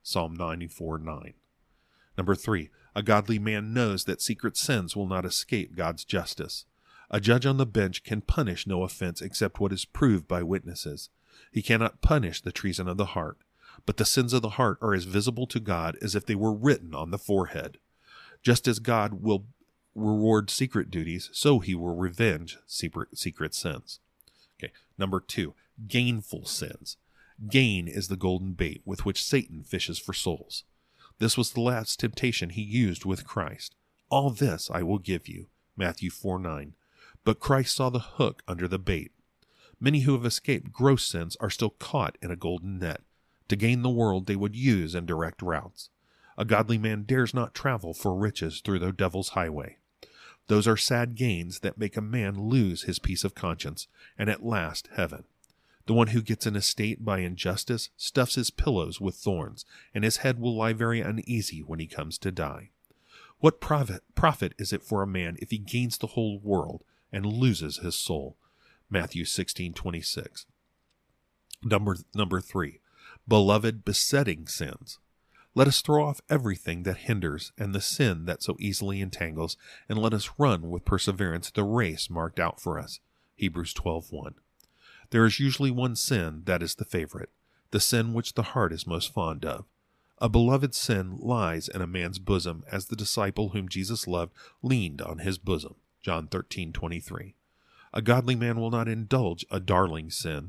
Psalm ninety-four nine. Number three, a godly man knows that secret sins will not escape God's justice. A judge on the bench can punish no offense except what is proved by witnesses. He cannot punish the treason of the heart, but the sins of the heart are as visible to God as if they were written on the forehead. Just as God will reward secret duties, so he will revenge secret, secret sins. Okay. Number two, gainful sins. Gain is the golden bait with which Satan fishes for souls. This was the last temptation he used with Christ. All this I will give you, Matthew four nine. But Christ saw the hook under the bait. Many who have escaped gross sins are still caught in a golden net. To gain the world they would use indirect routes. A godly man dares not travel for riches through the devil's highway. Those are sad gains that make a man lose his peace of conscience, and at last heaven. The one who gets an estate by injustice stuffs his pillows with thorns, and his head will lie very uneasy when he comes to die. What profit, profit is it for a man if he gains the whole world and loses his soul? Matthew sixteen twenty-six. Number, number three, beloved besetting sins. Let us throw off everything that hinders and the sin that so easily entangles, and let us run with perseverance the race marked out for us. Hebrews twelve one. There is usually one sin that is the favorite, the sin which the heart is most fond of. A beloved sin lies in a man's bosom, as the disciple whom Jesus loved leaned on his bosom. John thirteen twenty-three. A godly man will not indulge a darling sin.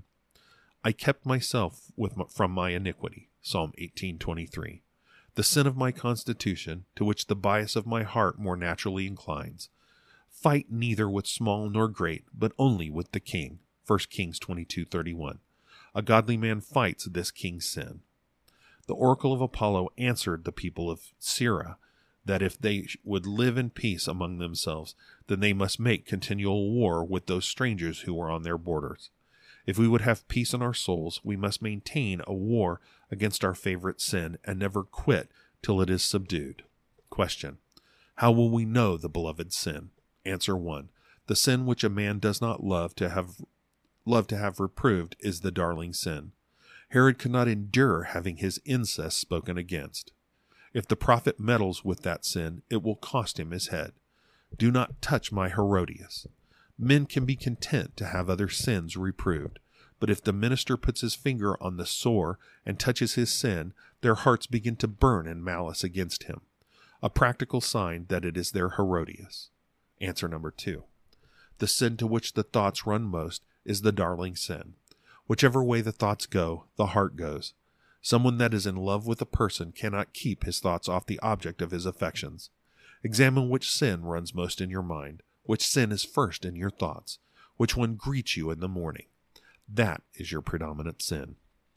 I kept myself with my, from my iniquity. Psalm eighteen twenty-three. The sin of my constitution, to which the bias of my heart more naturally inclines. Fight neither with small nor great, but only with the king. First Kings twenty-two thirty-one. A godly man fights this king's sin. The oracle of Apollo answered the people of Syra that if they would live in peace among themselves, then they must make continual war with those strangers who were on their borders. If we would have peace in our souls, we must maintain a war against our favorite sin and never quit till it is subdued. Question: how will we know the beloved sin? Answer one. The sin which a man does not love to have love to have reproved is the darling sin. Herod could not endure having his incest spoken against. If the prophet meddles with that sin, it will cost him his head. Do not touch my Herodias. Men can be content to have other sins reproved, but if the minister puts his finger on the sore and touches his sin, their hearts begin to burn in malice against him, a practical sign that it is their Herodias. Answer number two. The sin to which the thoughts run most is the darling sin. Whichever way the thoughts go, the heart goes. Someone that is in love with a person cannot keep his thoughts off the object of his affections. Examine which sin runs most in your mind, which sin is first in your thoughts, which one greets you in the morning. That is your predominant sin.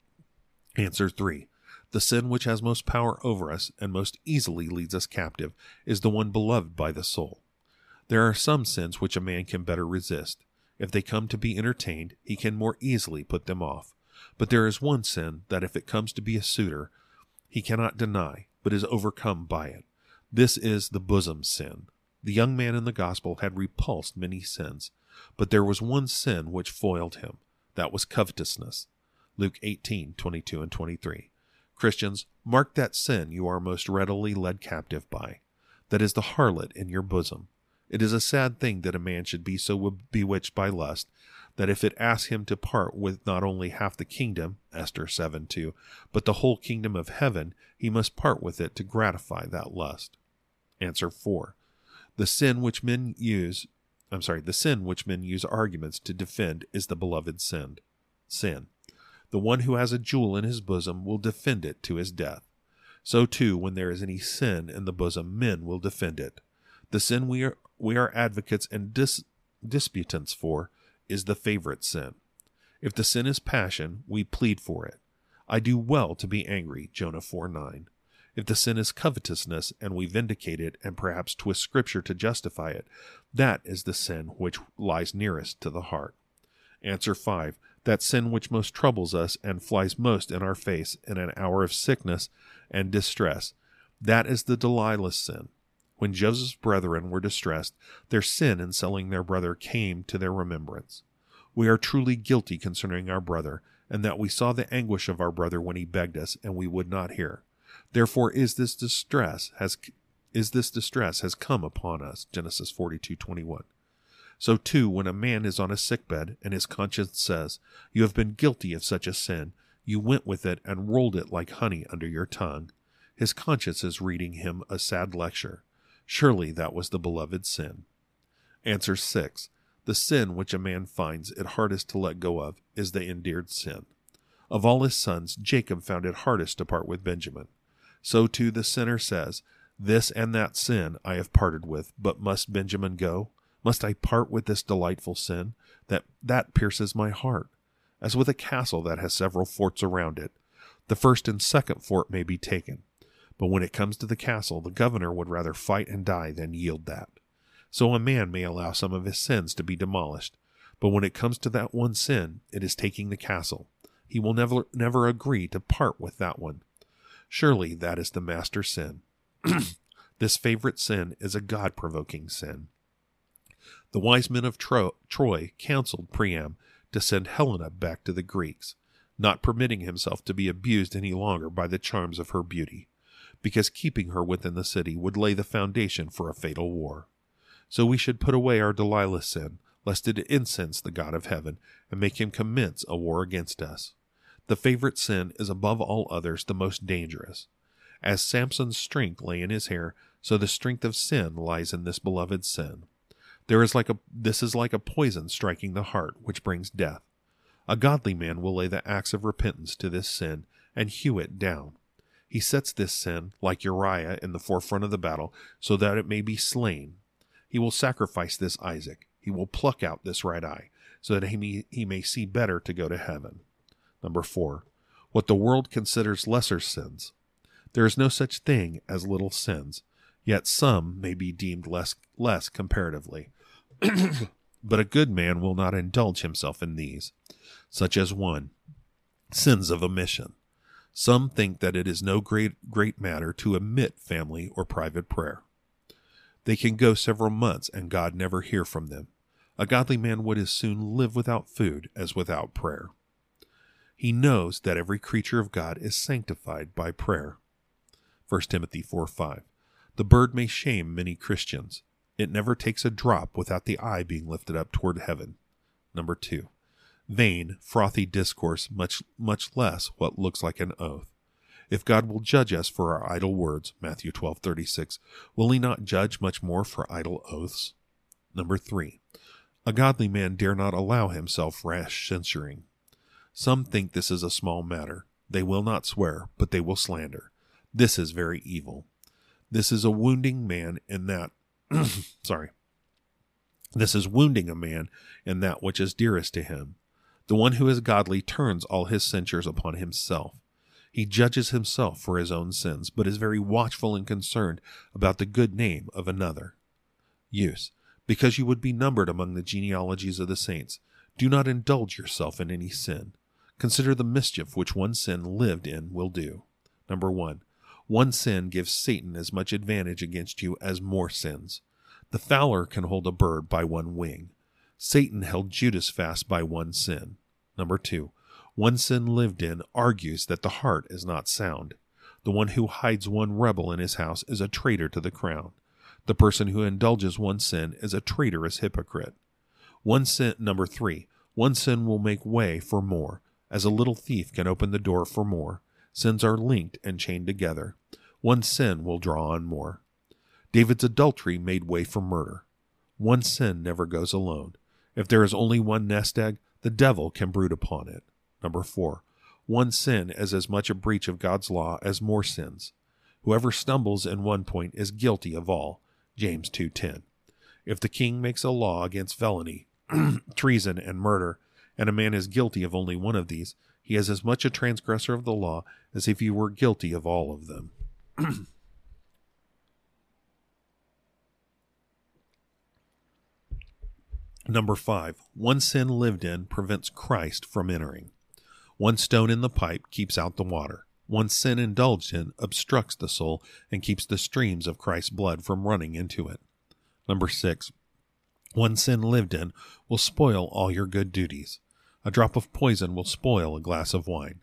Answer three. The sin which has most power over us and most easily leads us captive is the one beloved by the soul. There are some sins which a man can better resist. If they come to be entertained, he can more easily put them off. But there is one sin that if it comes to be a suitor, he cannot deny, but is overcome by it. This is the bosom sin. The young man in the gospel had repulsed many sins, but there was one sin which foiled him. That was covetousness. Luke eighteen twenty-two and twenty-three. Christians, mark that sin you are most readily led captive by. That is the harlot in your bosom. It is a sad thing that a man should be so bewitched by lust, that if it asks him to part with not only half the kingdom, Esther seven two, but the whole kingdom of heaven, he must part with it to gratify that lust. Answer four. The sin which men use, I'm sorry, the sin which men use arguments to defend is the beloved sin. Sin. The one who has a jewel in his bosom will defend it to his death. So too, when there is any sin in the bosom, men will defend it. The sin we are we are advocates and dis, disputants for is the favorite sin. If the sin is passion, we plead for it. I do well to be angry, Jonah four nine. If the sin is covetousness, and we vindicate it and perhaps twist Scripture to justify it, that is the sin which lies nearest to the heart. Answer five. That sin which most troubles us and flies most in our face in an hour of sickness and distress, that is the Delilah sin. When Joseph's brethren were distressed, their sin in selling their brother came to their remembrance. We are truly guilty concerning our brother, and that we saw the anguish of our brother when he begged us, and we would not hear. Therefore is this distress has is this distress has come upon us. Genesis forty-two twenty-one. So too, when a man is on a sickbed and his conscience says, "You have been guilty of such a sin, you went with it and rolled it like honey under your tongue," his conscience is reading him a sad lecture. Surely that was the beloved sin. Answer six. The sin which a man finds it hardest to let go of is the endeared sin. Of all his sons, Jacob found it hardest to part with Benjamin. So too the sinner says, "This and that sin I have parted with, but must Benjamin go? Must I part with this delightful sin? That that pierces my heart. As with a castle that has several forts around it, the first and second fort may be taken. But when it comes to the castle, the governor would rather fight and die than yield that. So a man may allow some of his sins to be demolished, but when it comes to that one sin, it is taking the castle. He will never never agree to part with that one. Surely that is the master sin. This favorite sin is a God-provoking sin. The wise men of Tro- Troy counseled Priam to send Helena back to the Greeks, not permitting himself to be abused any longer by the charms of her beauty, because keeping her within the city would lay the foundation for a fatal war. So we should put away our Delilah sin, lest it incense the God of heaven and make him commence a war against us. The favorite sin is above all others the most dangerous. As Samson's strength lay in his hair, so the strength of sin lies in this beloved sin. There is like a, this is like a poison striking the heart, which brings death. A godly man will lay the axe of repentance to this sin and hew it down. He sets this sin, like Uriah, in the forefront of the battle, so that it may be slain. He will sacrifice this Isaac. He will pluck out this right eye, so that he may, he may see better to go to heaven. Number four, what the world considers lesser sins. There is no such thing as little sins, yet some may be deemed less, less comparatively. But a good man will not indulge himself in these, such as one, sins of omission. Some think that it is no great, great matter to omit family or private prayer. They can go several months and God never hear from them. A godly man would as soon live without food as without prayer. He knows that every creature of God is sanctified by prayer. First Timothy four five. The bird may shame many Christians. It never takes a drop without the eye being lifted up toward heaven. Number two. Vain, frothy discourse, much, much less what looks like an oath. If God will judge us for our idle words, Matthew twelve thirty-six, will he not judge much more for idle oaths? Number three. A godly man dare not allow himself rash censuring. Some think this is a small matter. They will not swear, but they will slander. This is very evil. This is a wounding man in that, sorry. This is wounding a man in that which is dearest to him. The one who is godly turns all his censures upon himself. He judges himself for his own sins, but is very watchful and concerned about the good name of another. Use. Because you would be numbered among the genealogies of the saints, do not indulge yourself in any sin. Consider the mischief which one sin lived in will do. Number one. One sin gives Satan as much advantage against you as more sins. The fowler can hold a bird by one wing. Satan held Judas fast by one sin. Number two. One sin lived in argues that the heart is not sound. The one who hides one rebel in his house is a traitor to the crown. The person who indulges one sin is a traitorous hypocrite. One sin, number three. One sin will make way for more. As a little thief can open the door for more. Sins are linked and chained together. One sin will draw on more. David's adultery made way for murder. One sin never goes alone. If there is only one nest egg, the devil can brood upon it. Number four. One sin is as much a breach of God's law as more sins. Whoever stumbles in one point is guilty of all. James two ten. If the king makes a law against felony, treason, and murder, and a man is guilty of only one of these, he is as much a transgressor of the law as if he were guilty of all of them. Number five. One sin lived in prevents Christ from entering. One stone in the pipe keeps out the water. One sin indulged in obstructs the soul and keeps the streams of Christ's blood from running into it. Number six. One sin lived in will spoil all your good duties. A drop of poison will spoil a glass of wine.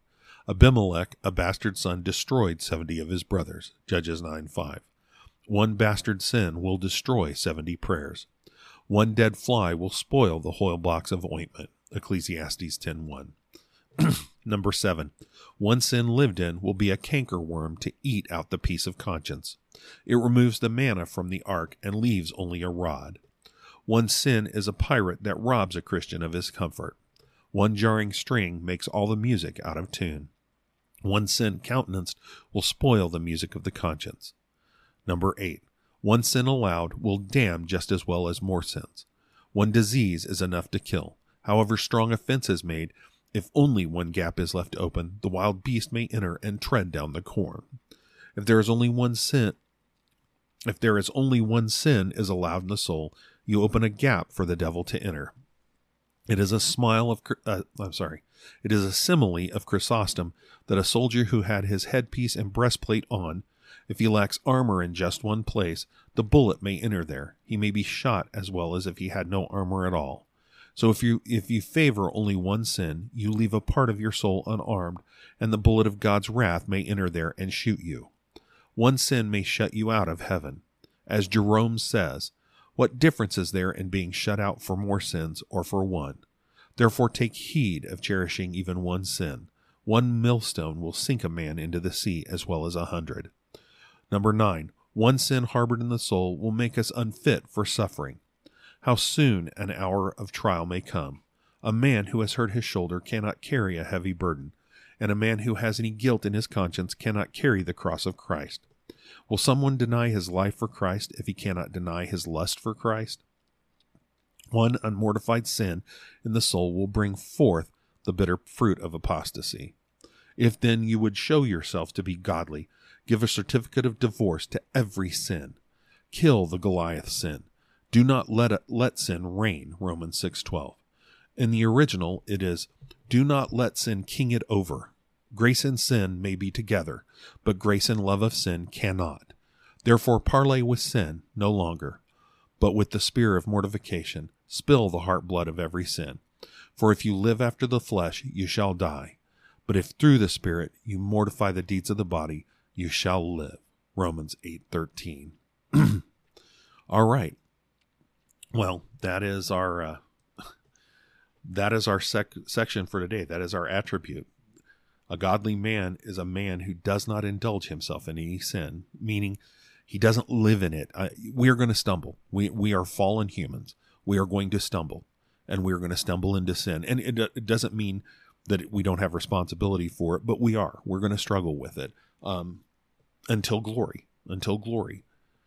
Abimelech, a bastard son, destroyed seventy of his brothers. Judges nine five. One bastard sin will destroy seventy prayers. One dead fly will spoil the whole box of ointment. Ecclesiastes ten one. Number seven. One sin lived in will be a cankerworm to eat out the peace of conscience. It removes the manna from the ark and leaves only a rod. One sin is a pirate that robs a Christian of his comfort. One jarring string makes all the music out of tune. One sin countenanced will spoil the music of the conscience. Number eight. One sin allowed will damn just as well as more sins. One disease is enough to kill. However strong offense is made, if only one gap is left open, the wild beast may enter and tread down the corn. If there is only one sin, if there is only one sin is allowed in the soul, you open a gap for the devil to enter. It is a smile of, uh, I'm sorry, it is a simile of Chrysostom that a soldier who had his headpiece and breastplate on, if he lacks armor in just one place, the bullet may enter there. He may be shot as well as if he had no armor at all. So if you if you favor only one sin, you leave a part of your soul unarmed, and the bullet of God's wrath may enter there and shoot you. One sin may shut you out of heaven. As Jerome says, what difference is there in being shut out for more sins or for one? Therefore take heed of cherishing even one sin. One millstone will sink a man into the sea as well as a hundred. Number nine. One sin harbored in the soul will make us unfit for suffering. How soon an hour of trial may come. A man who has hurt his shoulder cannot carry a heavy burden, and a man who has any guilt in his conscience cannot carry the cross of Christ. Will someone deny his life for Christ if he cannot deny his lust for Christ? One unmortified sin in the soul will bring forth the bitter fruit of apostasy. If then you would show yourself to be godly, give a certificate of divorce to every sin. Kill the Goliath sin. Do not let it, let sin reign, Romans six twelve. In the original, it is, do not let sin king it over. Grace and sin may be together, but grace and love of sin cannot. Therefore parley with sin no longer, but with the spear of mortification, spill the heart blood of every sin. For if you live after the flesh, you shall die. But if through the Spirit you mortify the deeds of the body, you shall live. Romans eight thirteen. All right. Well, that is our uh, that is our sec- section for today. That is our attribute. A godly man is a man who does not indulge himself in any sin, meaning he doesn't live in it. Uh, we are going to stumble. We we are fallen humans. We are going to stumble, and we are going to stumble into sin. And it, it doesn't mean that we don't have responsibility for it, but we are. We're going to struggle with it um, until glory, until glory.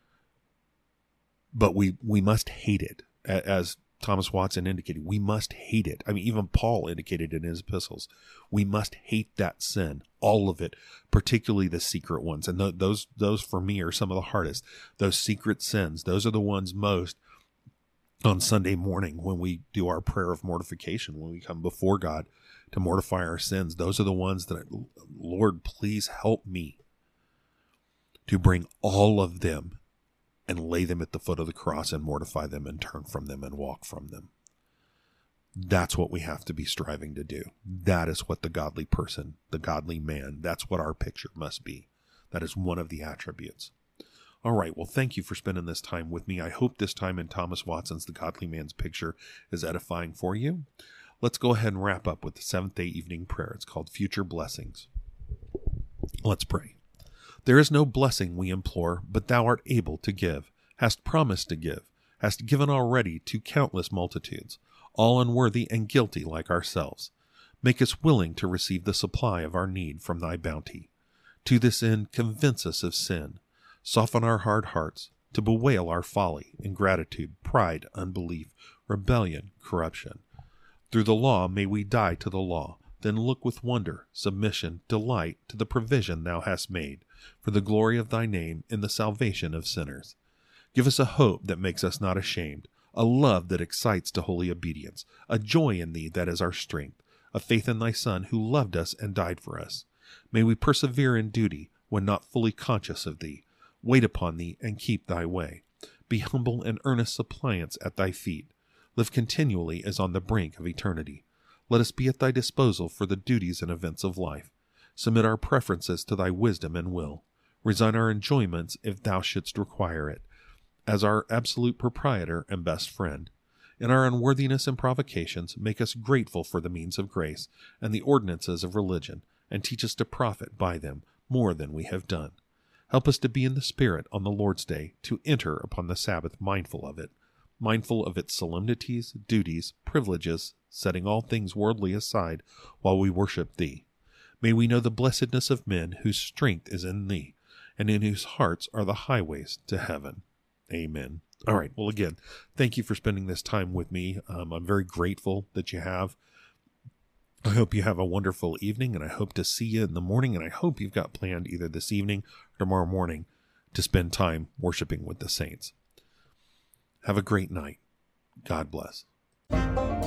But we, we must hate it, as Thomas Watson indicated. We must hate it. I mean, even Paul indicated in his epistles. We must hate that sin, all of it, particularly the secret ones. And th- those, those for me are some of the hardest. Those secret sins, those are the ones most on Sunday morning when we do our prayer of mortification, when we come before God to mortify our sins. Those are the ones that, Lord, please help me to bring all of them and lay them at the foot of the cross and mortify them and turn from them and walk from them. That's what we have to be striving to do. That is what the godly person, the godly man, that's what our picture must be. That is one of the attributes. All right, well, thank you for spending this time with me. I hope this time in Thomas Watson's The Godly Man's Picture is edifying for you. Let's go ahead and wrap up with the seventh-day evening prayer. It's called Future Blessings. Let's pray. There is no blessing we implore, but thou art able to give, hast promised to give, hast given already to countless multitudes, all unworthy and guilty like ourselves. Make us willing to receive the supply of our need from thy bounty. To this end, convince us of sin, soften our hard hearts, to bewail our folly, ingratitude, pride, unbelief, rebellion, corruption. Through the law may we die to the law, then look with wonder, submission, delight to the provision thou hast made, for the glory of thy name in the salvation of sinners. Give us a hope that makes us not ashamed, a love that excites to holy obedience, a joy in thee that is our strength, a faith in thy Son who loved us and died for us. May we persevere in duty when not fully conscious of thee, wait upon thee and keep thy way, be humble and earnest suppliants at thy feet, live continually as on the brink of eternity. Let us be at thy disposal for the duties and events of life. Submit our preferences to thy wisdom and will. Resign our enjoyments if thou shouldst require it, as our absolute proprietor and best friend. In our unworthiness and provocations, make us grateful for the means of grace and the ordinances of religion, and teach us to profit by them more than we have done. Help us to be in the Spirit on the Lord's Day, to enter upon the Sabbath mindful of it, mindful of its solemnities, duties, privileges, setting all things worldly aside while we worship Thee. May we know the blessedness of men whose strength is in Thee, and in whose hearts are the highways to heaven. Amen. All right. Well, again, thank you for spending this time with me. Um, I'm very grateful that you have. I hope you have a wonderful evening, and I hope to see you in the morning, and I hope you've got planned either this evening or tomorrow morning to spend time worshiping with the saints. Have a great night. God bless.